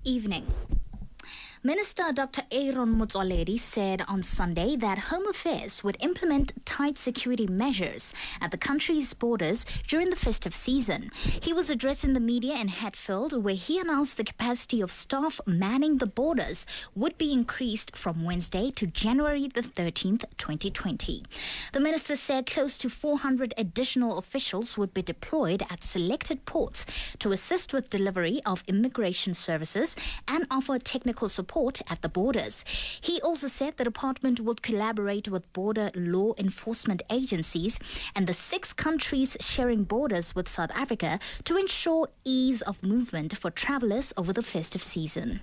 evening. Minister Dr. Aaron Motsoaledi said on Sunday that Home Affairs would implement tight security measures at the country's borders during the festive season. He was addressing the media in Hatfield, where he announced the capacity of staff manning the borders would be increased from Wednesday to January the 13th, 2020. The minister said close to 400 additional officials would be deployed at selected ports to assist with delivery of immigration services and offer technical support at the borders. He also said the department would collaborate with border law enforcement agencies and the 6 countries sharing borders with South Africa to ensure ease of movement for travelers over the festive season.